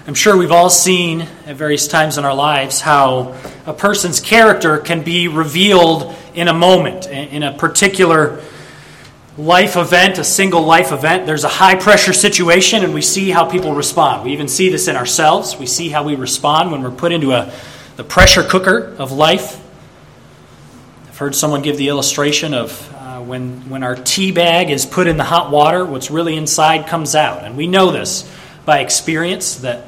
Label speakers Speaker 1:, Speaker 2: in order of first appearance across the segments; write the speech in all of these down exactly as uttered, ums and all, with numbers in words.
Speaker 1: I'm sure we've all seen at various times in our lives how a person's character can be revealed in a moment, in a particular life event, a single life event. There's a high-pressure situation, and we see how people respond. We even see this in ourselves. We see how we respond when we're put into a the pressure cooker of life. I've heard someone give the illustration of uh, when, when our tea bag is put in the hot water, what's really inside comes out. And we know this by experience, that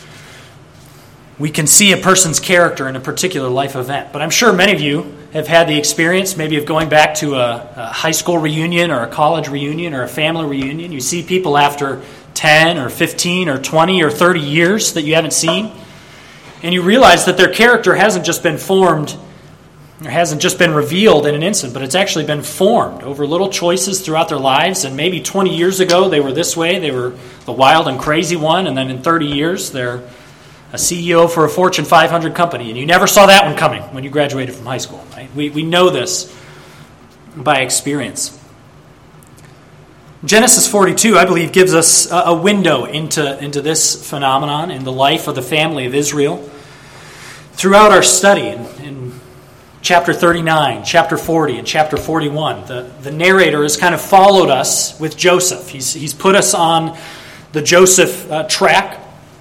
Speaker 1: we can see a person's character in a particular life event. But I'm sure many of you have had the experience, maybe of going back to a, a high school reunion or a college reunion or a family reunion. You see people after ten or fifteen or twenty or thirty years that you haven't seen, and you realize that their character hasn't just been formed, or hasn't just been revealed in an instant, but it's actually been formed over little choices throughout their lives. And maybe twenty years ago they were this way, they were the wild and crazy one, and then in thirty years they're a C E O for a Fortune five hundred company, and you never saw that one coming when you graduated from high school. Right? We we know this by experience. Genesis forty-two, I believe, gives us a, a window into, into this phenomenon in the life of the family of Israel. Throughout our study in, in chapter thirty-nine, chapter forty, and chapter forty-one, the, the narrator has kind of followed us with Joseph. He's, he's put us on the Joseph uh, track.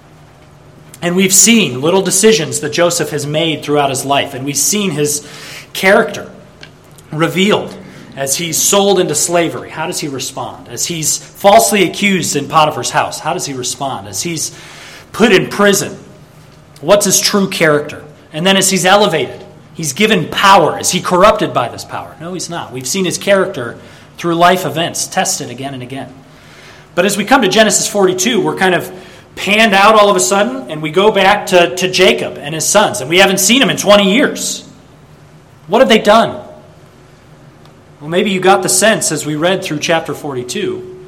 Speaker 1: And we've seen little decisions that Joseph has made throughout his life. And we've seen his character revealed as he's sold into slavery. How does he respond? As he's falsely accused in Potiphar's house, how does he respond? As he's put in prison, what's his true character? And then as he's elevated, he's given power. Is he corrupted by this power? No, he's not. We've seen his character through life events, tested again and again. But as we come to Genesis forty-two, we're kind of panned out all of a sudden, and we go back to, to Jacob and his sons, and we haven't seen them in twenty years. What have they done? Well, maybe you got the sense as we read through chapter forty-two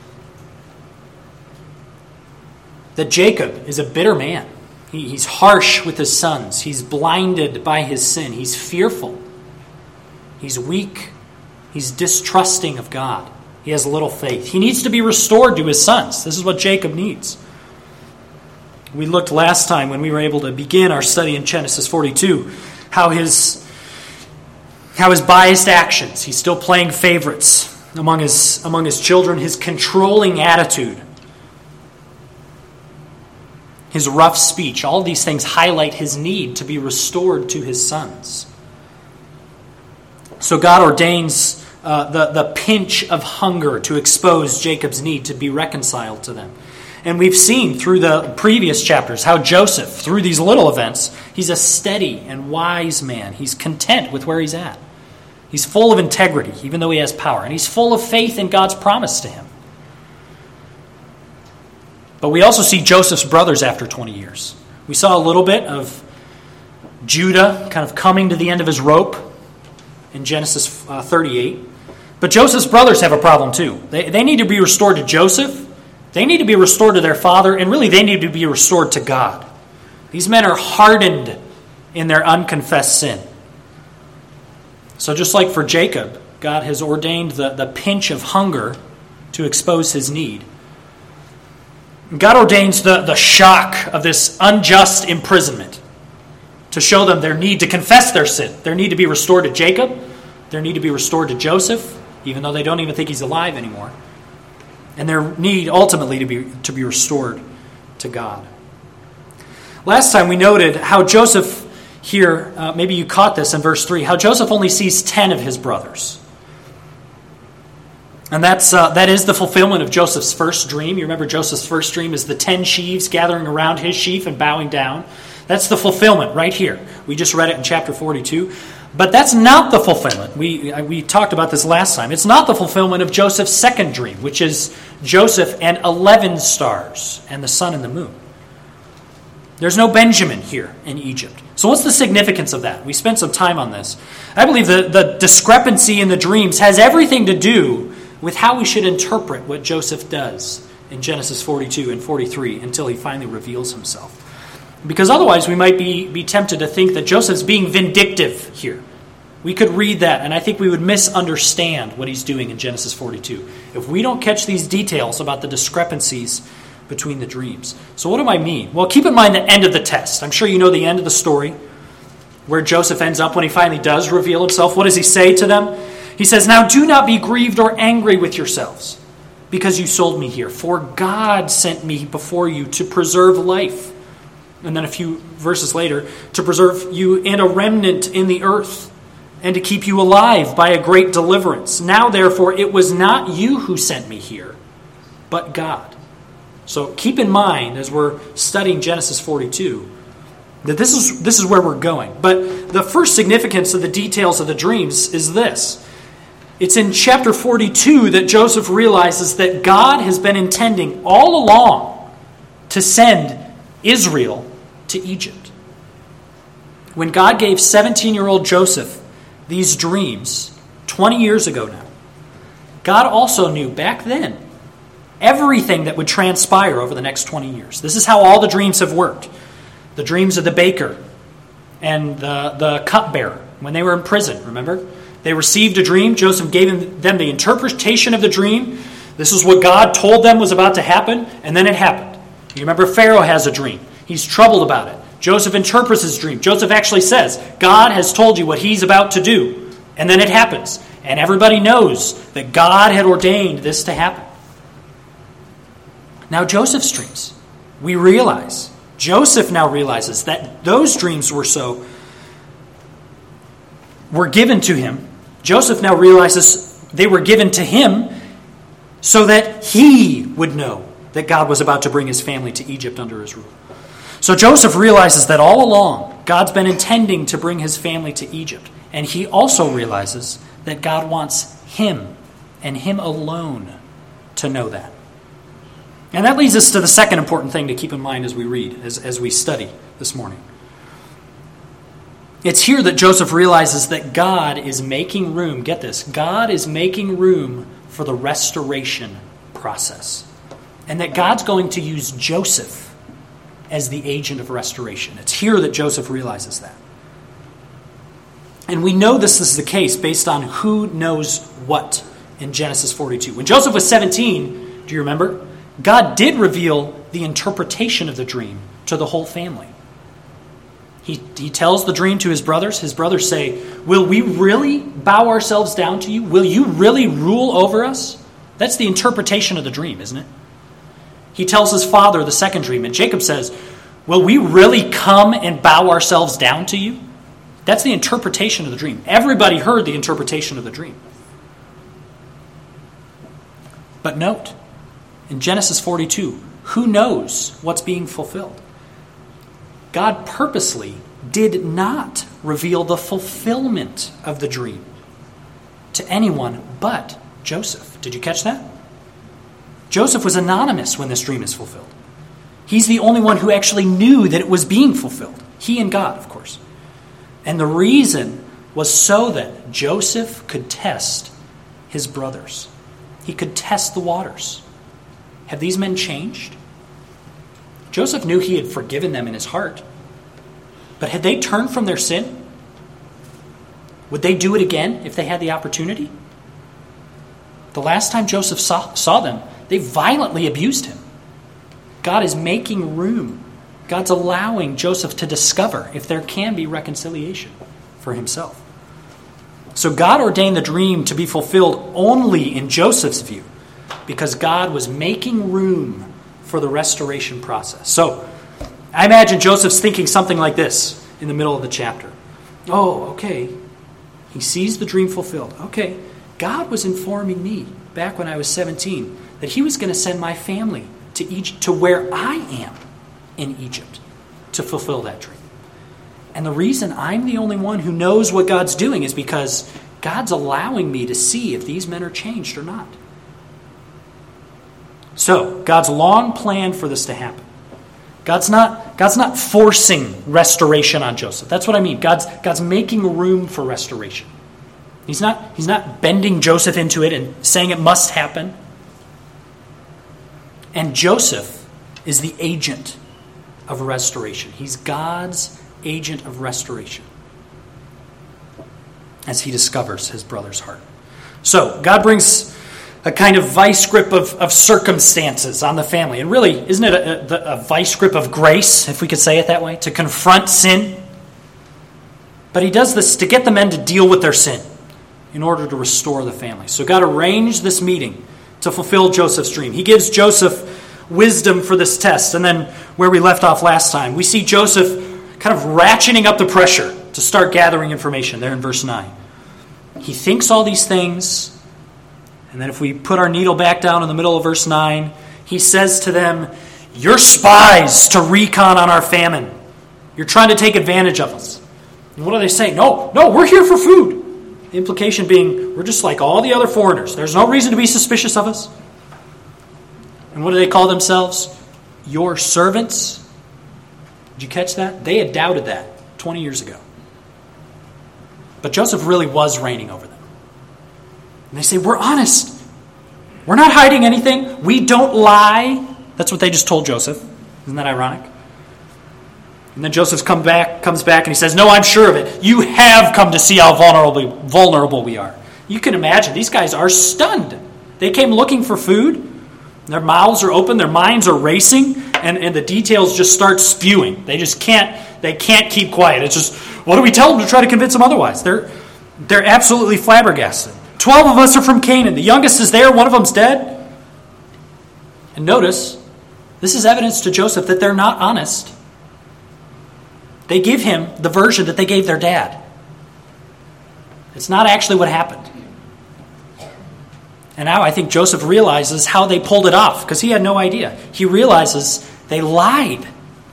Speaker 1: that Jacob is a bitter man. He, he's harsh with his sons. He's blinded by his sin. He's fearful. He's weak. He's distrusting of God. He has little faith. He needs to be restored to his sons. This is what Jacob needs. We looked last time when we were able to begin our study in Genesis forty-two, how his how his biased actions, he's still playing favorites among his among his children, his controlling attitude, his rough speech, all of these things highlight his need to be restored to his sons. So God ordains uh, the, the pinch of hunger to expose Jacob's need to be reconciled to them. And we've seen through the previous chapters how Joseph, through these little events, he's a steady and wise man. He's content with where he's at. He's full of integrity, even though he has power. And he's full of faith in God's promise to him. But we also see Joseph's brothers after twenty years. We saw a little bit of Judah kind of coming to the end of his rope in Genesis uh, thirty-eight. But Joseph's brothers have a problem too. They, they need to be restored to Joseph. They need to be restored to their father, and really they need to be restored to God. These men are hardened in their unconfessed sin. So just like for Jacob, God has ordained the, the pinch of hunger to expose his need. God ordains the, the shock of this unjust imprisonment to show them their need to confess their sin, their need to be restored to Jacob, their need to be restored to Joseph, even though they don't even think he's alive anymore, and their need ultimately to be to be restored to God. Last time we noted how Joseph here, uh, maybe you caught this in verse three, how Joseph only sees ten of his brothers. And that's uh, that is the fulfillment of Joseph's first dream. You remember Joseph's first dream is the ten sheaves gathering around his sheaf and bowing down. That's the fulfillment right here. We just read it in chapter forty-two. But that's not the fulfillment. We we talked about this last time. It's not the fulfillment of Joseph's second dream, which is Joseph and eleven stars and the sun and the moon. There's no Benjamin here in Egypt. So what's the significance of that? We spent some time on this. I believe the, the discrepancy in the dreams has everything to do with how we should interpret what Joseph does in Genesis forty-two and forty-three until he finally reveals himself. Because otherwise we might be, be tempted to think that Joseph's being vindictive here. We could read that, and I think we would misunderstand what he's doing in Genesis forty-two. If we don't catch these details about the discrepancies between the dreams. So what do I mean? Well, keep in mind the end of the test. I'm sure you know the end of the story, where Joseph ends up when he finally does reveal himself. What does he say to them? He says, "Now do not be grieved or angry with yourselves, because you sold me here. For God sent me before you to preserve life." And then a few verses later, "to preserve you and a remnant in the earth, and to keep you alive by a great deliverance. Now therefore it was not you who sent me here, but God." So keep in mind, as we're studying Genesis forty-two, that this is this is where we're going. But the first significance of the details of the dreams is this. It's in chapter forty-two that Joseph realizes that God has been intending all along to send Israel to Egypt. When God gave seventeen-year-old Joseph these dreams twenty years ago now, God also knew back then everything that would transpire over the next twenty years. This is how all the dreams have worked. The dreams of the baker and the, the cupbearer when they were in prison, remember? They received a dream. Joseph gave them the interpretation of the dream. This is what God told them was about to happen, and then it happened. You remember Pharaoh has a dream. He's troubled about it. Joseph interprets his dream. Joseph actually says, God has told you what he's about to do, and then it happens. And everybody knows that God had ordained this to happen. Now Joseph's dreams, we realize, Joseph now realizes that those dreams were so, were given to him. Joseph now realizes they were given to him so that he would know that God was about to bring his family to Egypt under his rule. So Joseph realizes that all along, God's been intending to bring his family to Egypt. And he also realizes that God wants him and him alone to know that. And that leads us to the second important thing to keep in mind as we read, as, as we study this morning. It's here that Joseph realizes that God is making room, get this, God is making room for the restoration process. And that God's going to use Joseph as the agent of restoration. It's here that Joseph realizes that. And we know this is the case based on who knows what in Genesis forty-two. When Joseph was seventeen, do you remember? God did reveal the interpretation of the dream to the whole family. He, he tells the dream to his brothers. His brothers say, "Will we really bow ourselves down to you? Will you really rule over us?" That's the interpretation of the dream, isn't it? He tells his father the second dream, and Jacob says, "Will we really come and bow ourselves down to you?" That's the interpretation of the dream. Everybody heard the interpretation of the dream. But note, in Genesis forty-two, who knows what's being fulfilled? God purposely did not reveal the fulfillment of the dream to anyone but Joseph. Did you catch that? Joseph was anonymous when this dream is fulfilled. He's the only one who actually knew that it was being fulfilled. He and God, of course. And the reason was so that Joseph could test his brothers. He could test the waters. Have these men changed? Joseph knew he had forgiven them in his heart. But had they turned from their sin? Would they do it again if they had the opportunity? The last time Joseph saw, saw them, they violently abused him. God is making room. God's allowing Joseph to discover if there can be reconciliation for himself. So God ordained the dream to be fulfilled only in Joseph's view because God was making room for the restoration process. So I imagine Joseph's thinking something like this in the middle of the chapter. Oh, okay. He sees the dream fulfilled. Okay, God was informing me back when I was seventeen that he was going to send my family to Egypt, to where I am in Egypt, to fulfill that dream. And the reason I'm the only one who knows what God's doing is because God's allowing me to see if these men are changed or not. So, God's long planned for this to happen. God's not, God's not forcing restoration on Joseph. That's what I mean. God's, God's making room for restoration. He's not, he's not bending Joseph into it and saying it must happen. And Joseph is the agent of restoration. He's God's agent of restoration as he discovers his brother's heart. So, God brings a kind of vice grip of, of circumstances on the family. And really, isn't it a, a, a vice grip of grace, if we could say it that way, to confront sin? But he does this to get the men to deal with their sin in order to restore the family. So God arranged this meeting to fulfill Joseph's dream. He gives Joseph wisdom for this test. And then where we left off last time, we see Joseph kind of ratcheting up the pressure to start gathering information there in verse nine. He thinks all these things, and then if we put our needle back down in the middle of verse nine, he says to them, "You're spies to recon on our famine. You're trying to take advantage of us." And what do they say? No, no, we're here for food. The implication being, we're just like all the other foreigners. There's no reason to be suspicious of us. And what do they call themselves? Your servants. Did you catch that? They had doubted that twenty years ago. But Joseph really was reigning over them. And they say, we're honest. We're not hiding anything. We don't lie. That's what they just told Joseph. Isn't that ironic? And then Joseph come back, comes back and he says, no, I'm sure of it. You have come to see how vulnerable, vulnerable we are. You can imagine, these guys are stunned. They came looking for food. Their mouths are open, their minds are racing, and, and the details just start spewing. They just can't, they can't keep quiet. It's just, what do we tell them to try to convince them otherwise? They're, they're absolutely flabbergasted. Twelve of us are from Canaan. The youngest is there, one of them's dead. And notice, this is evidence to Joseph that they're not honest. They give him the version that they gave their dad. It's not actually what happened. And now I think Joseph realizes how they pulled it off, because he had no idea. He realizes they lied.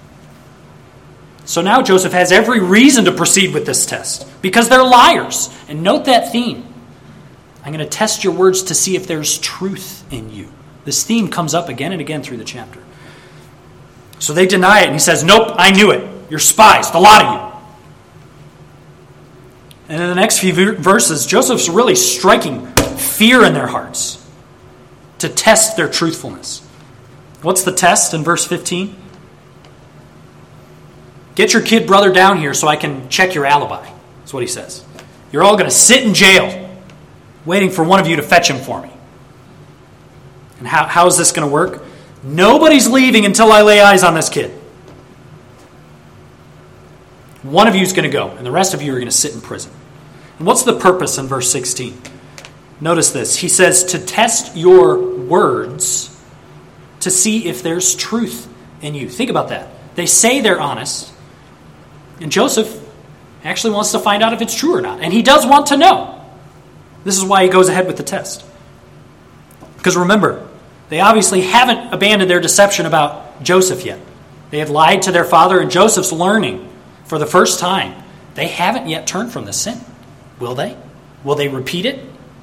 Speaker 1: So now Joseph has every reason to proceed with this test, because they're liars. And note that theme. I'm going to test your words to see if there's truth in you. This theme comes up again and again through the chapter. So they deny it, and he says, nope, I knew it. You're spies, the lot of you. And in the next few verses, Joseph's really striking fear in their hearts to test their truthfulness. What's the test in verse fifteen? Get your kid brother down here so I can check your alibi. That's what he says. You're all going to sit in jail waiting for one of you to fetch him for me. And how, how is this going to work? Nobody's leaving until I lay eyes on this kid. One of you is going to go, and the rest of you are going to sit in prison. And what's the purpose in verse sixteen? Notice this. He says to test your words to see if there's truth in you. Think about that. They say they're honest, and Joseph actually wants to find out if it's true or not. And he does want to know. This is why he goes ahead with the test. Because remember, they obviously haven't abandoned their deception about Joseph yet. They have lied to their father, and Joseph's learning for the first time. They haven't yet turned from the sin. Will they? Will they repeat it?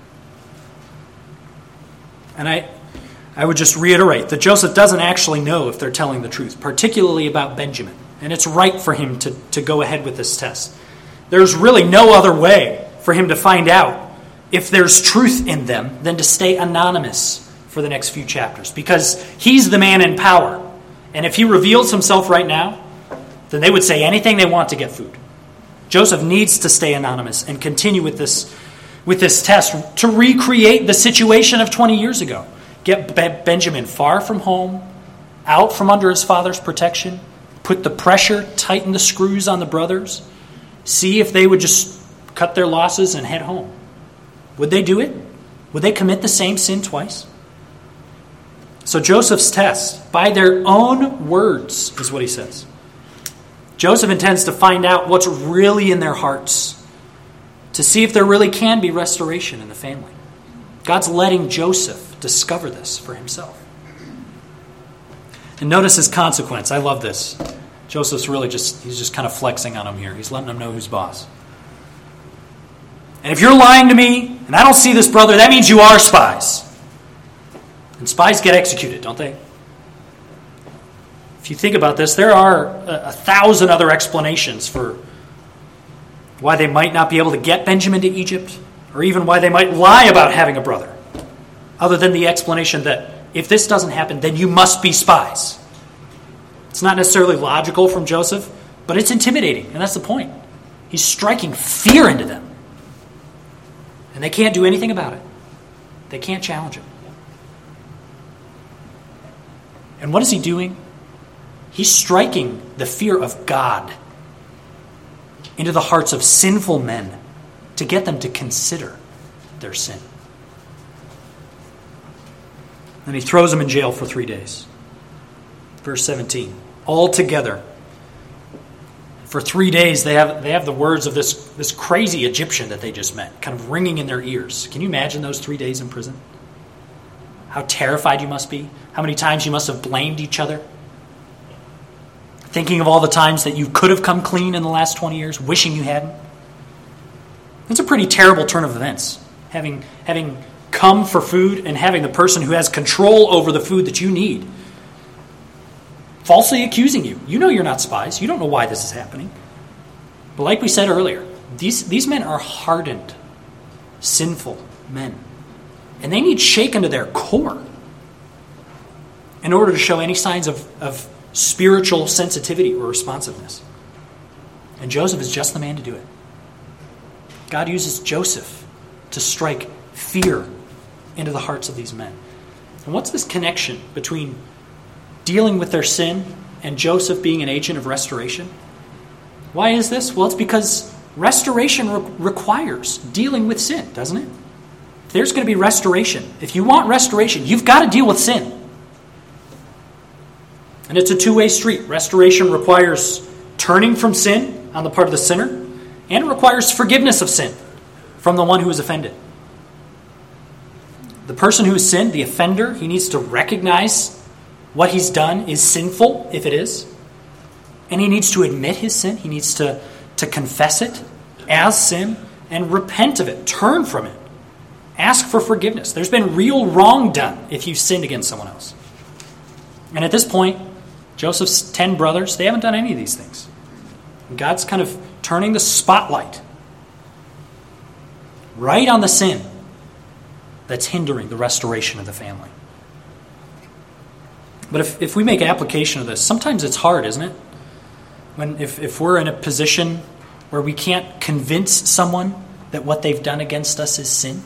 Speaker 1: And I I would just reiterate that Joseph doesn't actually know if they're telling the truth, particularly about Benjamin. And it's right for him to, to go ahead with this test. There's really no other way for him to find out if there's truth in them than to stay anonymous for the next few chapters. Because he's the man in power. And if he reveals himself right now, then they would say anything they want to get food. Joseph needs to stay anonymous and continue with this with this test to recreate the situation of twenty years ago. Get Be- Benjamin far from home, out from under his father's protection, put the pressure, tighten the screws on the brothers, see if they would just cut their losses and head home. Would they do it? Would they commit the same sin twice? So Joseph's test, by their own words, is what he says. Joseph intends to find out what's really in their hearts, to see if there really can be restoration in the family. God's letting Joseph discover this for himself. And notice his consequence. I love this. Joseph's really just, he's just kind of flexing on him here. He's letting them know who's boss. And if you're lying to me, and I don't see this brother, that means you are spies. And spies get executed, don't they? If you think about this, there are a, a thousand other explanations for why they might not be able to get Benjamin to Egypt, or even why they might lie about having a brother, other than the explanation that if this doesn't happen, then you must be spies. It's not necessarily logical from Joseph, but it's intimidating, and that's the point. He's striking fear into them. And they can't do anything about it. They can't challenge him. And what is he doing? He's striking the fear of God into the hearts of sinful men to get them to consider their sin. And he throws them in jail for three days. Verse seventeen. All together. For three days they have they have the words of this, this crazy Egyptian that they just met kind of ringing in their ears. Can you imagine those three days in prison? How terrified you must be. How many times you must have blamed each other. Thinking of all the times that you could have come clean in the last twenty years, wishing you hadn't. It's a pretty terrible turn of events. Having, having come for food and having the person who has control over the food that you need falsely accusing you. You know you're not spies. You don't know why this is happening. But like we said earlier, these, these men are hardened, sinful men. And they need shaken to their core in order to show any signs of, of spiritual sensitivity or responsiveness. And Joseph is just the man to do it. God uses Joseph to strike fear into the hearts of these men. And what's this connection between dealing with their sin and Joseph being an agent of restoration? Why is this? Well, it's because restoration re- requires dealing with sin, doesn't it? If there's going to be restoration, if you want restoration, you've got to deal with sin. And it's a two-way street. Restoration requires turning from sin on the part of the sinner, and it requires forgiveness of sin from the one who is offended. The person who has sinned, the offender, he needs to recognize what he's done is sinful, if it is. And he needs to admit his sin. He needs to, to confess it as sin and repent of it. Turn from it. Ask for forgiveness. There's been real wrong done if you've sinned against someone else. And at this point, Joseph's ten brothers, they haven't done any of these things. And God's kind of turning the spotlight right on the sin that's hindering the restoration of the family. But if, if we make application of this, sometimes it's hard, isn't it? When if, if we're in a position where we can't convince someone that what they've done against us is sin.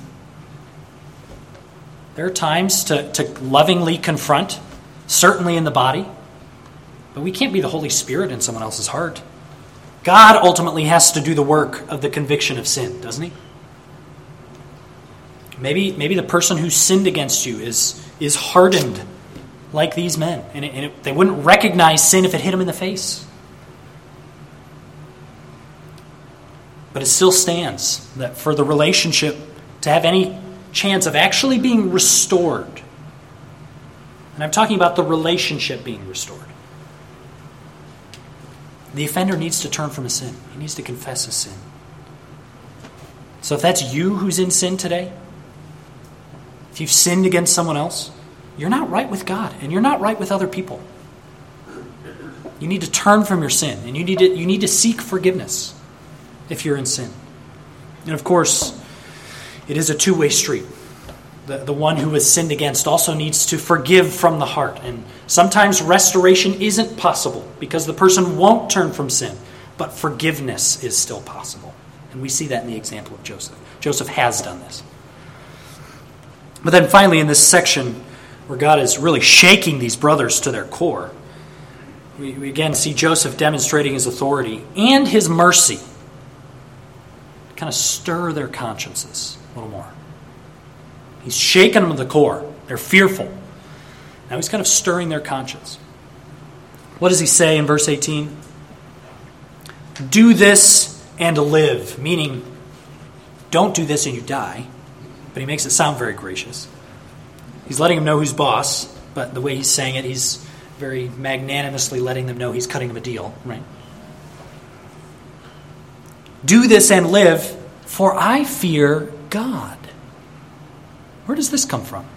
Speaker 1: There are times to, to lovingly confront, certainly in the body, but we can't be the Holy Spirit in someone else's heart. God ultimately has to do the work of the conviction of sin, doesn't he? Maybe, maybe the person who sinned against you is, is hardened like these men, and, it, and it, they wouldn't recognize sin if it hit them in the face. But it still stands that for the relationship to have any chance of actually being restored, and I'm talking about the relationship being restored, the offender needs to turn from his sin. He needs to confess his sin. So if that's you who's in sin today, if you've sinned against someone else, you're not right with God, and you're not right with other people. You need to turn from your sin, and you need to, you need to seek forgiveness if you're in sin. And of course, it is a two-way street. The, the one who has sinned against also needs to forgive from the heart. And sometimes restoration isn't possible because the person won't turn from sin, but forgiveness is still possible. And we see that in the example of Joseph. Joseph has done this. But then finally in this section, where God is really shaking these brothers to their core, we, we again see Joseph demonstrating his authority and his mercy to kind of stir their consciences a little more. He's shaking them to the core. They're fearful. Now he's kind of stirring their conscience. What does he say in verse eighteen? Do this and live, meaning don't do this and you die. But he makes it sound very gracious. He's letting them know who's boss, but the way he's saying it, he's very magnanimously letting them know he's cutting them a deal, right? Do this and live, for I fear God. Where does this come from?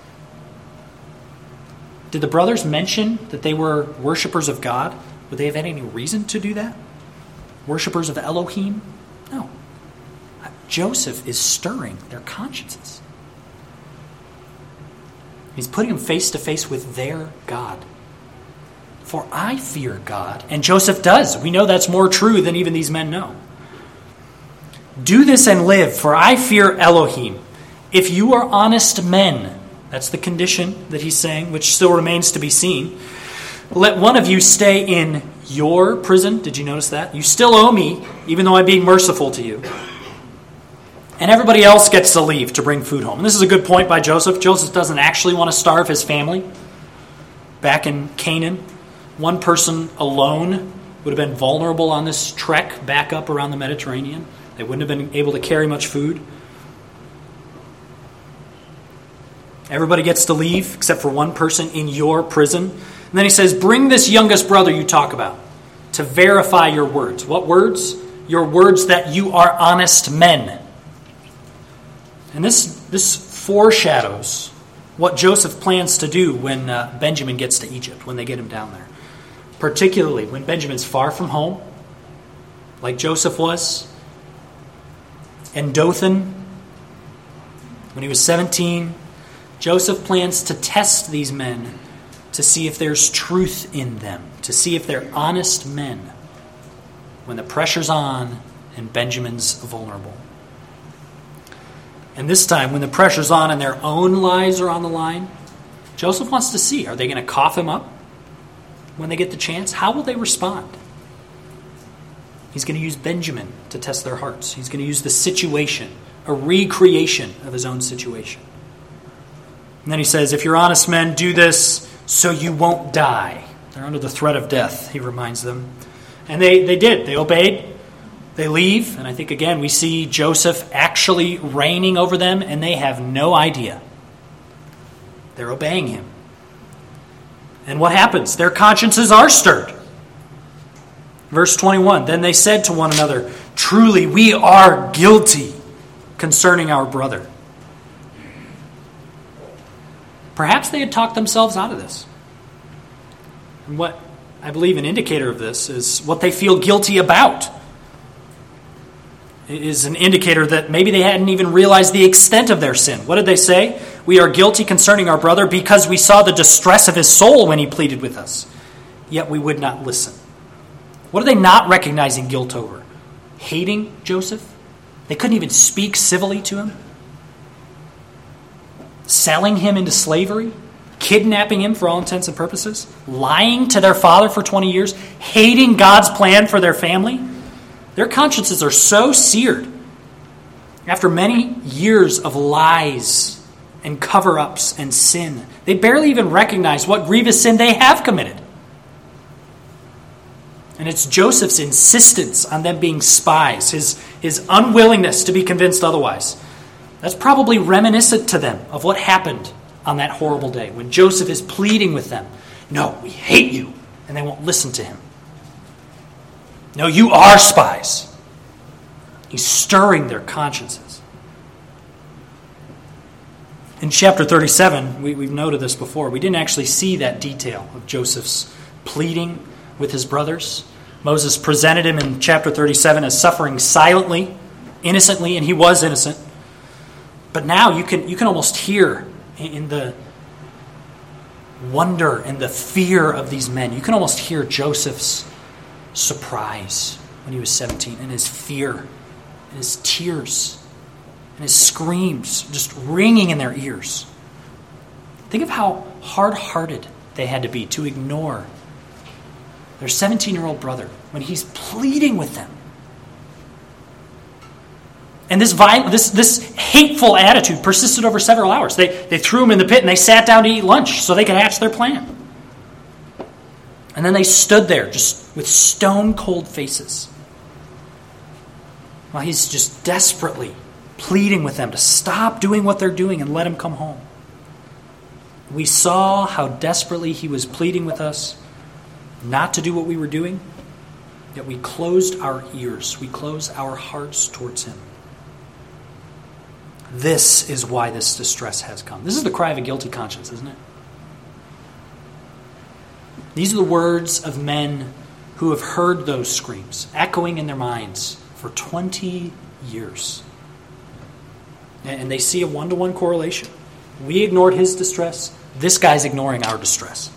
Speaker 1: Did the brothers mention that they were worshipers of God? Would they have had any reason to do that? Worshipers of Elohim? No. Joseph is stirring their consciences. He's putting them face to face with their God. For I fear God. And Joseph does. We know that's more true than even these men know. Do this and live, for I fear Elohim. If you are honest men, That's the condition that he's saying, which still remains to be seen. Let one of you stay in your prison. Did you notice that? You still owe me, even though I'm being merciful to you. And everybody else gets to leave to bring food home. And this is a good point by Joseph. Joseph doesn't actually want to starve his family. Back in Canaan, one person alone would have been vulnerable on this trek back up around the Mediterranean. They wouldn't have been able to carry much food. Everybody gets to leave except for one person in your prison. And then he says, bring this youngest brother you talk about to verify your words. What words? Your words that you are honest men. And this, this foreshadows what Joseph plans to do when uh, Benjamin gets to Egypt, when they get him down there. Particularly when Benjamin's far from home, like Joseph was. And Dothan, when he was seventeen, Joseph plans to test these men to see if there's truth in them, to see if they're honest men when the pressure's on and Benjamin's vulnerable. And this time, when the pressure's on and their own lives are on the line, Joseph wants to see, are they going to cough him up when they get the chance? How will they respond? He's going to use Benjamin to test their hearts. He's going to use the situation, a recreation of his own situation. And then he says, if you're honest men, do this so you won't die. They're under the threat of death, he reminds them. And they, they did. They obeyed. They leave. And I think, again, we see Joseph actually reigning over them, and they have no idea. They're obeying him. And what happens? Their consciences are stirred. Verse twenty-one, then they said to one another, truly we are guilty concerning our brother. Perhaps they had talked themselves out of this. And what I believe an indicator of this is what they feel guilty about. It is an indicator that maybe they hadn't even realized the extent of their sin. What did they say? We are guilty concerning our brother because we saw the distress of his soul when he pleaded with us, yet we would not listen. What are they not recognizing guilt over? Hating Joseph? They couldn't even speak civilly to him? Selling him into slavery? Kidnapping him for all intents and purposes? Lying to their father for twenty years? Hating God's plan for their family? Their consciences are so seared after many years of lies and cover-ups and sin. They barely even recognize what grievous sin they have committed. And it's Joseph's insistence on them being spies, his, his unwillingness to be convinced otherwise. That's probably reminiscent to them of what happened on that horrible day when Joseph is pleading with them. No, we hate you. And they won't listen to him. No, you are spies. He's stirring their consciences. In chapter thirty-seven, we, we've noted this before, we didn't actually see that detail of Joseph's pleading with his brothers. Moses presented him in chapter thirty-seven as suffering silently, innocently, and he was innocent. But now you can you can almost hear in the wonder and the fear of these men, you can almost hear Joseph's surprise when he was seventeen, and his fear, and his tears, and his screams just ringing in their ears. Think of how hard-hearted they had to be to ignore their seventeen-year-old brother when he's pleading with them. And this violent, this this hateful attitude persisted over several hours. They they threw him in the pit and they sat down to eat lunch so they could hatch their plan. And then they stood there just with stone-cold faces while he's just desperately pleading with them to stop doing what they're doing and let him come home. We saw how desperately he was pleading with us not to do what we were doing, yet we closed our ears. We closed our hearts towards him. This is why this distress has come. This is the cry of a guilty conscience, isn't it? These are the words of men who have heard those screams echoing in their minds for twenty years. And they see a one-to-one correlation. We ignored his distress. This guy's ignoring our distress.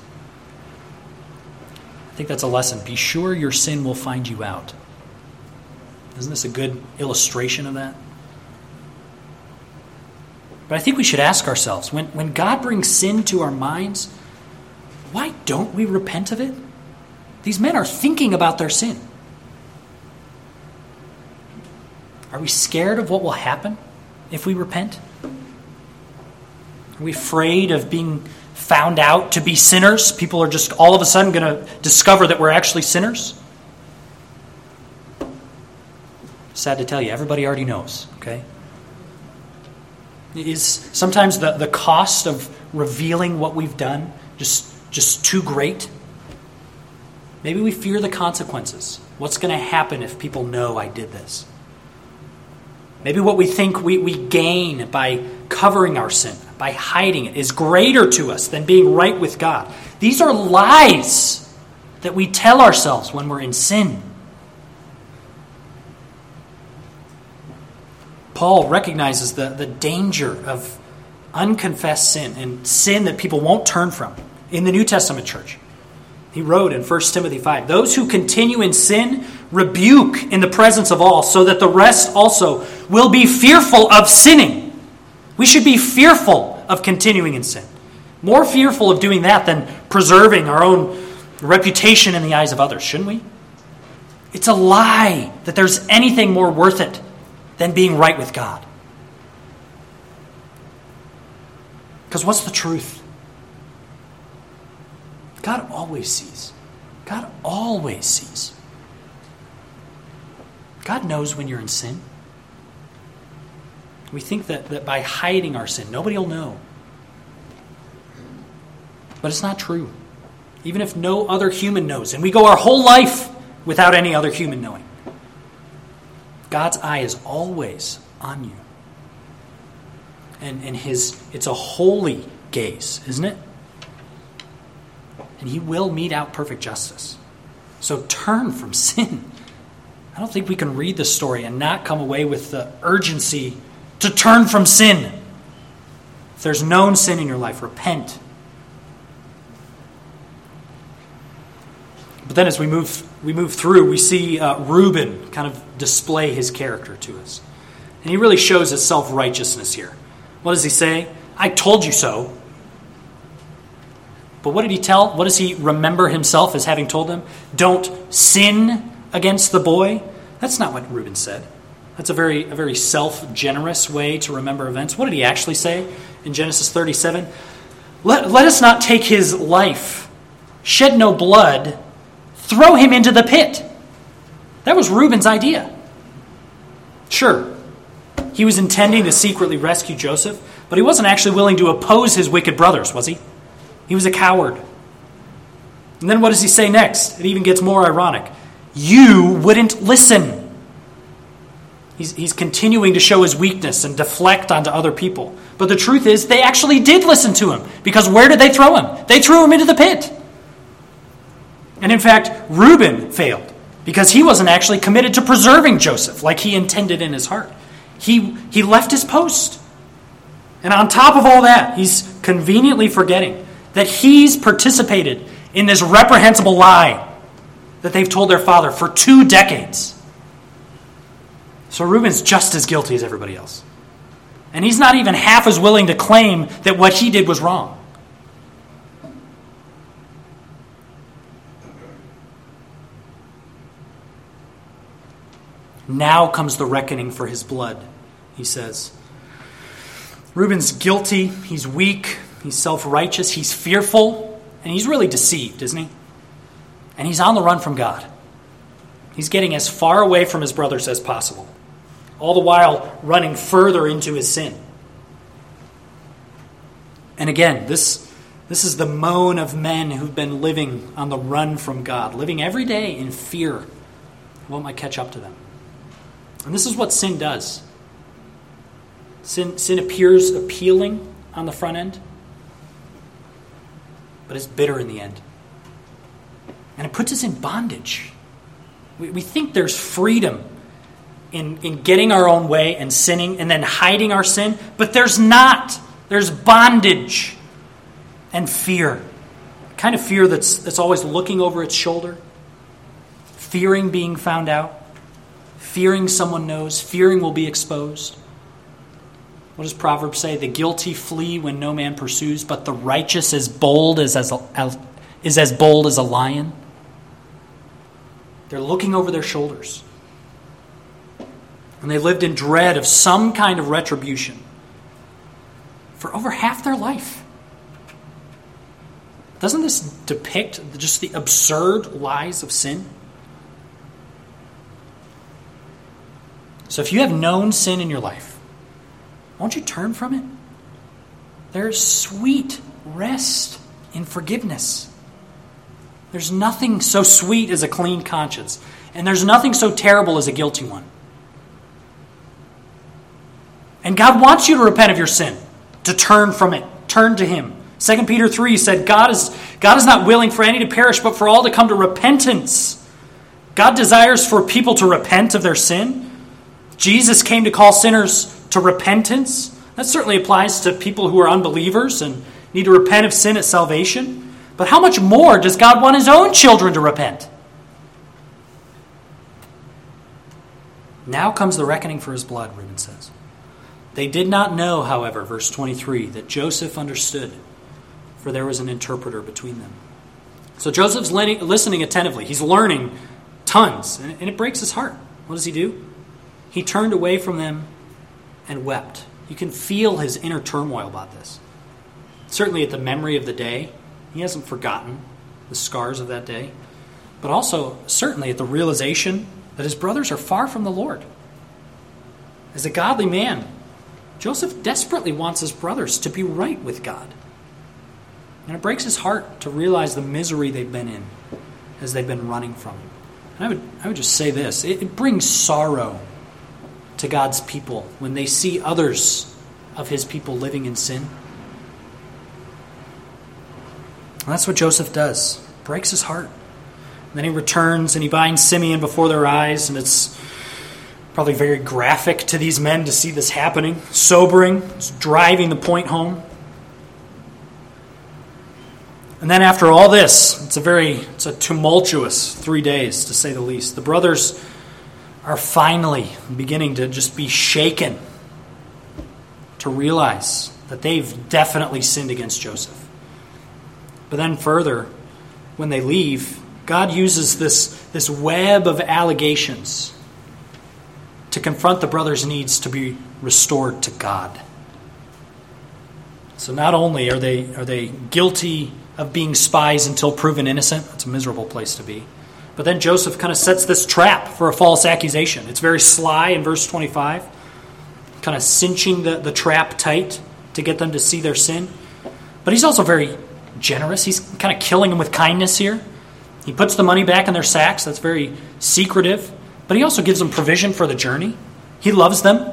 Speaker 1: I think that's a lesson. Be sure your sin will find you out. Isn't this a good illustration of that? But I think we should ask ourselves, when, when God brings sin to our minds, why don't we repent of it? These men are thinking about their sin. Are we scared of what will happen if we repent? Are we afraid of being found out to be sinners? People are just all of a sudden going to discover that we're actually sinners? Sad to tell you, everybody already knows, okay? Is sometimes the, the cost of revealing what we've done just, just too great? Maybe we fear the consequences. What's going to happen if people know I did this? Maybe what we think we, we gain by covering our sin, by hiding it, is greater to us than being right with God. These are lies that we tell ourselves when we're in sin. Paul recognizes the, the danger of unconfessed sin and sin that people won't turn from in the New Testament church. He wrote in First Timothy five, "Those who continue in sin rebuke in the presence of all, so that the rest also will be fearful of sinning." We should be fearful of continuing in sin. More fearful of doing that than preserving our own reputation in the eyes of others, shouldn't we? It's a lie that there's anything more worth it than being right with God. Because what's the truth? God always sees. God always sees. God knows when you're in sin. We think that, that by hiding our sin, nobody will know. But it's not true. Even if no other human knows, and we go our whole life without any other human knowing, God's eye is always on you. And, and his it's a holy gaze, isn't it? And he will mete out perfect justice. So turn from sin. I don't think we can read this story and not come away with the urgency to turn from sin. If there's known sin in your life, repent. But then as we move we move through, we see uh, Reuben kind of display his character to us. And he really shows his self-righteousness here. What does he say? I told you so. But what did he tell? What does he remember himself as having told them? Don't sin against the boy. That's not what Reuben said. That's a very, a very self-generous way to remember events. What did he actually say in Genesis thirty-seven? Let, let us not take his life, shed no blood, throw him into the pit. That was Reuben's idea. Sure, he was intending to secretly rescue Joseph, but he wasn't actually willing to oppose his wicked brothers, was he? He was a coward. And then what does he say next? It even gets more ironic. You wouldn't listen. He's, he's continuing to show his weakness and deflect onto other people. But the truth is, they actually did listen to him. Because where did they throw him? They threw him into the pit. And in fact, Reuben failed. Because he wasn't actually committed to preserving Joseph like he intended in his heart. He, he left his post. And on top of all that, he's conveniently forgetting that he's participated in this reprehensible lie that they've told their father for two decades. So Reuben's just as guilty as everybody else. And he's not even half as willing to claim that what he did was wrong. Now comes the reckoning for his blood, he says. Reuben's guilty, he's weak, he's self-righteous, he's fearful, and he's really deceived, isn't he? And he's on the run from God. He's getting as far away from his brothers as possible, all the while running further into his sin. And again, this, this is the moan of men who've been living on the run from God, living every day in fear of what might catch up to them. And this is what sin does. Sin, sin appears appealing on the front end, but it's bitter in the end. And it puts us in bondage. We, we think there's freedom in, in getting our own way and sinning and then hiding our sin, but there's not. There's bondage and fear. Kind of fear that's, that's always looking over its shoulder, fearing being found out, fearing someone knows, fearing will be exposed. What does Proverbs say? The guilty flee when no man pursues, but the righteous is bold as, as, as is as bold as a lion. They're looking over their shoulders. And they lived in dread of some kind of retribution for over half their life. Doesn't this depict just the absurd lies of sin? So if you have known sin in your life, won't you turn from it? There's sweet rest in forgiveness. There's nothing so sweet as a clean conscience. And there's nothing so terrible as a guilty one. And God wants you to repent of your sin, to turn from it, turn to Him. Second Peter three said, God is, God is not willing for any to perish, but for all to come to repentance. God desires for people to repent of their sin. Jesus came to call sinners to repentance. That certainly applies to people who are unbelievers and need to repent of sin at salvation. But how much more does God want His own children to repent? Now comes the reckoning for His blood, Reuben says. They did not know, however, verse twenty-three, that Joseph understood, for there was an interpreter between them. So Joseph's listening attentively. He's learning tons, and it breaks his heart. What does he do? He turned away from them and wept. You can feel his inner turmoil about this. Certainly at the memory of the day. He hasn't forgotten the scars of that day. But also, certainly at the realization that his brothers are far from the Lord. As a godly man, Joseph desperately wants his brothers to be right with God. And it breaks his heart to realize the misery they've been in as they've been running from him. And I would, I would just say this. It, it brings sorrow to God's people when they see others of His people living in sin. And that's what Joseph does. It breaks his heart. And then he returns and he binds Simeon before their eyes, and it's probably very graphic to these men to see this happening. Sobering. It's driving the point home. And then after all this, it's a very, it's a tumultuous three days, to say the least. The brothers are finally beginning to just be shaken to realize that they've definitely sinned against Joseph. But then further, when they leave, God uses this, this web of allegations to confront the brothers' needs to be restored to God. So not only are they are they guilty of being spies until proven innocent, that's a miserable place to be, but then Joseph kind of sets this trap for a false accusation. It's very sly in verse twenty-five, kind of cinching the, the trap tight to get them to see their sin. But he's also very generous. He's kind of killing them with kindness here. He puts the money back in their sacks. That's very secretive. But he also gives them provision for the journey. He loves them.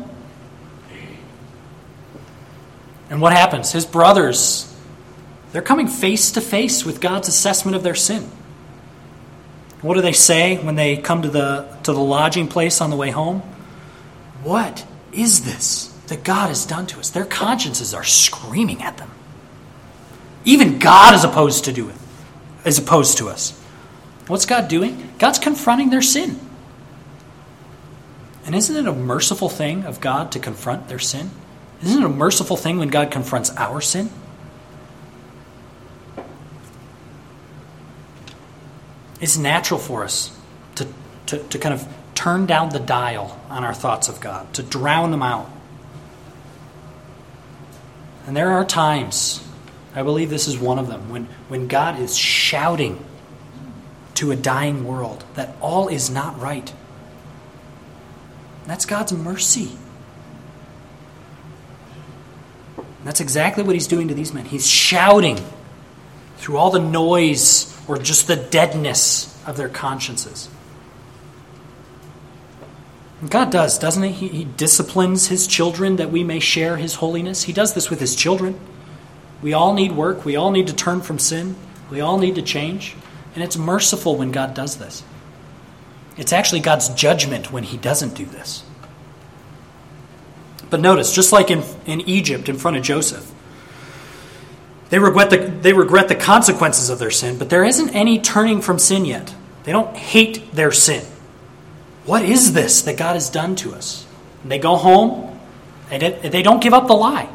Speaker 1: And what happens? His brothers, they're coming face to face with God's assessment of their sin. What do they say when they come to the to the lodging place on the way home? What is this that God has done to us? Their consciences are screaming at them. Even God is opposed to do it, is opposed to us. What's God doing? God's confronting their sin. And isn't it a merciful thing of God to confront their sin? Isn't it a merciful thing when God confronts our sin? It's natural for us to, to, to kind of turn down the dial on our thoughts of God, to drown them out. And there are times, I believe this is one of them, when, when God is shouting to a dying world that all is not right. That's God's mercy. And that's exactly what He's doing to these men. He's shouting through all the noise or just the deadness of their consciences. And God does, doesn't He? He? He disciplines His children that we may share His holiness. He does this with His children. We all need work. We all need to turn from sin. We all need to change. And it's merciful when God does this. It's actually God's judgment when He doesn't do this. But notice, just like in, in Egypt in front of Joseph, they regret the they regret the consequences of their sin, but there isn't any turning from sin yet. They don't hate their sin. What is this that God has done to us? And they go home, They don't give up the lie.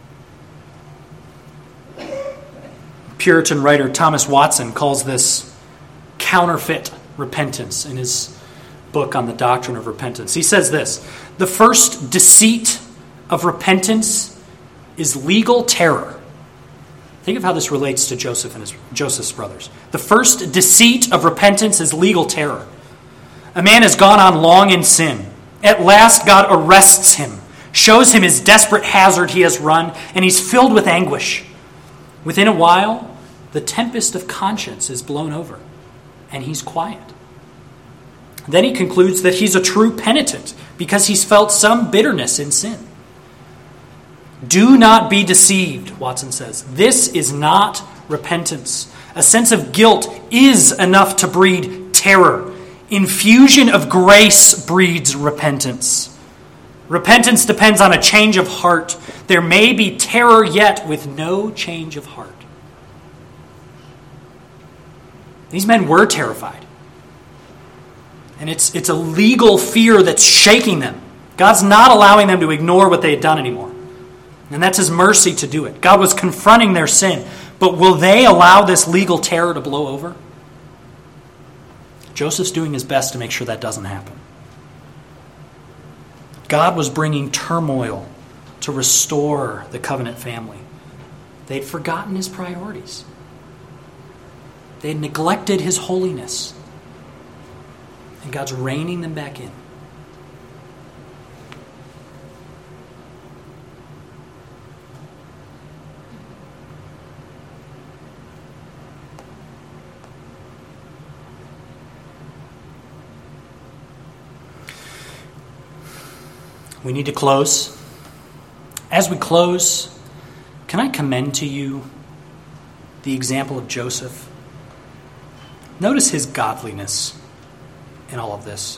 Speaker 1: Puritan writer Thomas Watson calls this counterfeit repentance in his book on the doctrine of repentance. He says this: the first deceit of repentance is legal terror. Think of how this relates to Joseph and his Joseph's brothers. The first deceit of repentance is legal terror. A man has gone on long in sin. At last God arrests him, shows him his desperate hazard he has run, and he's filled with anguish. Within a while, the tempest of conscience is blown over, and he's quiet. Then he concludes that he's a true penitent because he's felt some bitterness in sin. Do not be deceived, Watson says. This is not repentance. A sense of guilt is enough to breed terror. Infusion of grace breeds repentance. Repentance depends on a change of heart. There may be terror yet with no change of heart. These men were terrified. And it's, it's a legal fear that's shaking them. God's not allowing them to ignore what they had done anymore. And that's his mercy to do it. God was confronting their sin. But will they allow this legal terror to blow over? Joseph's doing his best to make sure that doesn't happen. God was bringing turmoil to restore the covenant family. They'd forgotten his priorities. They'd neglected his holiness. And God's reining them back in. We need to close. As we close, can I commend to you the example of Joseph? Notice his godliness in all of this.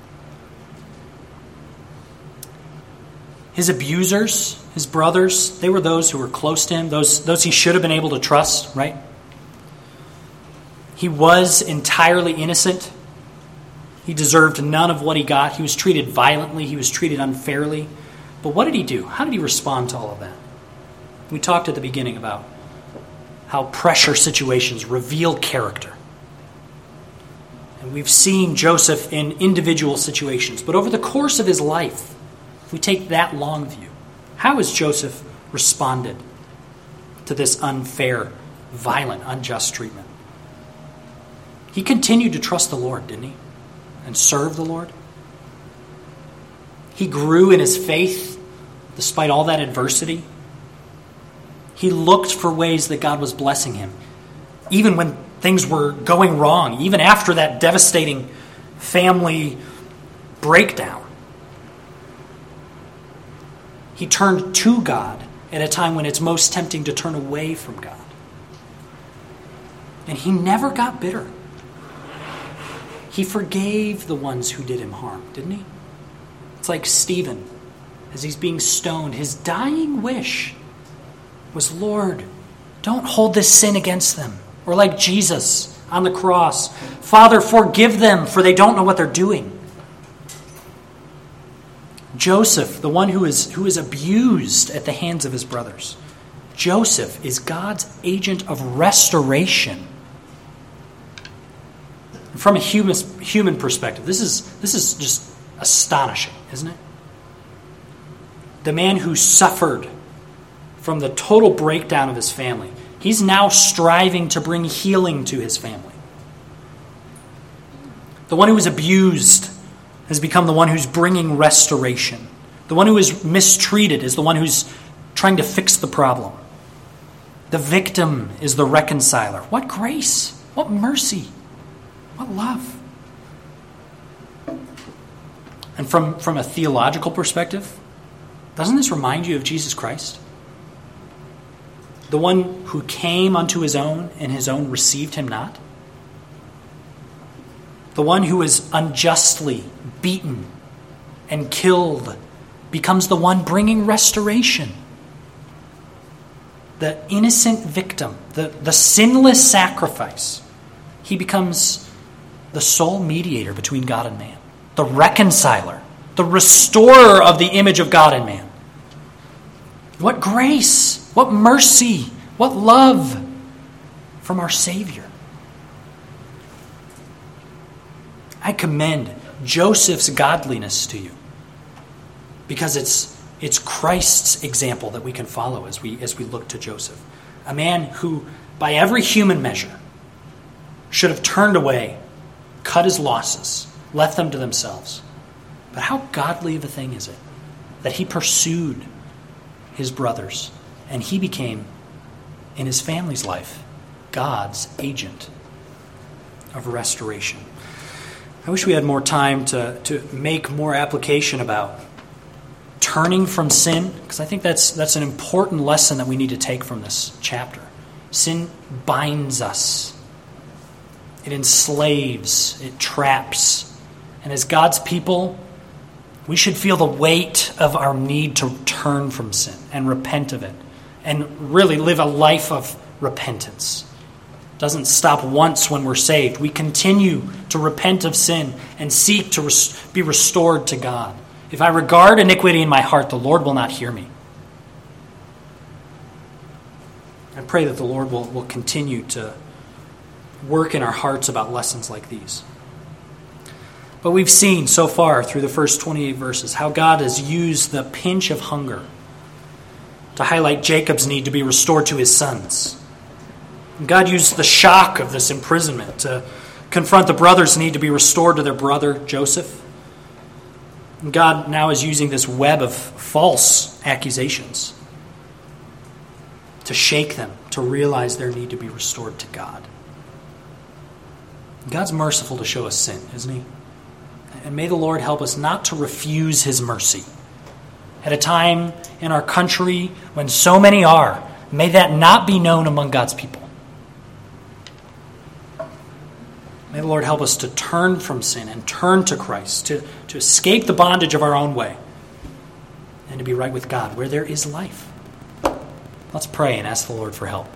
Speaker 1: His abusers, his brothers, they were those who were close to him, those, those he should have been able to trust, right? He was entirely innocent. He deserved none of what he got. He was treated violently. He was treated unfairly. But what did he do? How did he respond to all of that? We talked at the beginning about how pressure situations reveal character. And we've seen Joseph in individual situations. But over the course of his life, if we take that long view, how has Joseph responded to this unfair, violent, unjust treatment? He continued to trust the Lord, didn't he? And serve the Lord. He grew in his faith despite all that adversity. He looked for ways that God was blessing him, even when things were going wrong, even after that devastating family breakdown. He turned to God at a time when it's most tempting to turn away from God. And he never got bitter. He forgave the ones who did him harm, didn't he? It's like Stephen, as he's being stoned. His dying wish was, Lord, don't hold this sin against them. Or like Jesus on the cross, Father, forgive them, for they don't know what they're doing. Joseph, the one who is, who is abused at the hands of his brothers. Joseph is God's agent of restoration. From a human, human perspective, this is, this is just astonishing, isn't it? The man who suffered from the total breakdown of his family, he's now striving to bring healing to his family. The one who was abused has become the one who's bringing restoration. The one who is mistreated is the one who's trying to fix the problem. The victim is the reconciler. What grace! What mercy! What love! And from, from a theological perspective, doesn't this remind you of Jesus Christ? The one who came unto his own, and his own received him not? The one who is unjustly beaten and killed becomes the one bringing restoration. The innocent victim, the, the sinless sacrifice, he becomes the sole mediator between God and man, the reconciler, the restorer of the image of God and man. What grace, what mercy, what love from our Savior. I commend Joseph's godliness to you because it's it's Christ's example that we can follow as we as we look to Joseph. A man who, by every human measure, should have turned away, cut his losses, left them to themselves. But how godly of a thing is it that he pursued his brothers and he became, in his family's life, God's agent of restoration. I wish we had more time to, to make more application about turning from sin, because I think that's that's an important lesson that we need to take from this chapter. Sin binds us. It enslaves. It traps. And as God's people, we should feel the weight of our need to turn from sin and repent of it and really live a life of repentance. Doesn't stop once when we're saved. We continue to repent of sin and seek to res- be restored to God. If I regard iniquity in my heart, the Lord will not hear me. I pray that the Lord will, will continue to work in our hearts about lessons like these. But we've seen so far through the first twenty-eight verses how God has used the pinch of hunger to highlight Jacob's need to be restored to his sons. God used the shock of this imprisonment to confront the brothers' need to be restored to their brother Joseph. And God now is using this web of false accusations to shake them, to realize their need to be restored to God. God's merciful to show us sin, isn't he? And may the Lord help us not to refuse his mercy. At a time in our country when so many are, may that not be known among God's people. May the Lord help us to turn from sin and turn to Christ, to, to escape the bondage of our own way, and to be right with God where there is life. Let's pray and ask the Lord for help.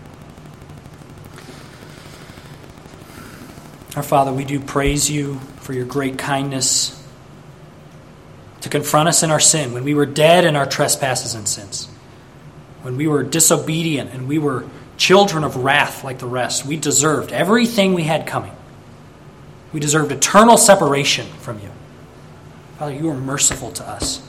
Speaker 1: Our Father, we do praise you for your great kindness to confront us in our sin when we were dead in our trespasses and sins, when we were disobedient and we were children of wrath like the rest. We deserved everything we had coming. We deserved eternal separation from you. Father, you are merciful to us.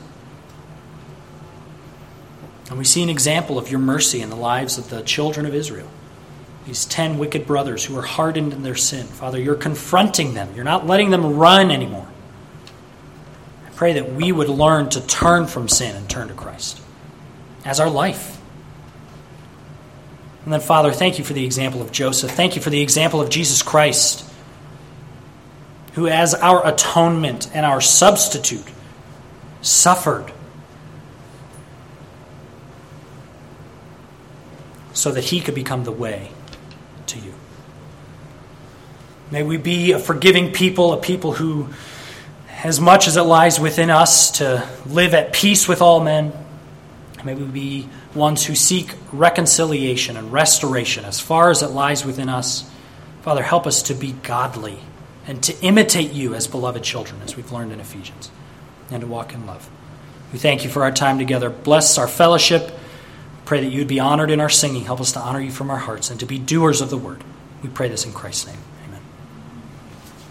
Speaker 1: And we see an example of your mercy in the lives of the children of Israel. These ten wicked brothers who are hardened in their sin. Father, you're confronting them. You're not letting them run anymore. I pray that we would learn to turn from sin and turn to Christ as our life. And then, Father, thank you for the example of Joseph. Thank you for the example of Jesus Christ, who as our atonement and our substitute suffered so that he could become the way to you. May we be a forgiving people, a people who, as much as it lies within us to live at peace with all men, may we be ones who seek reconciliation and restoration as far as it lies within us. Father, help us to be godly and to imitate you as beloved children, as we've learned in Ephesians, and to walk in love. We thank you for our time together. Bless our fellowship. Pray that you would be honored in our singing. Help us to honor you from our hearts and to be doers of the word. We pray this in Christ's name.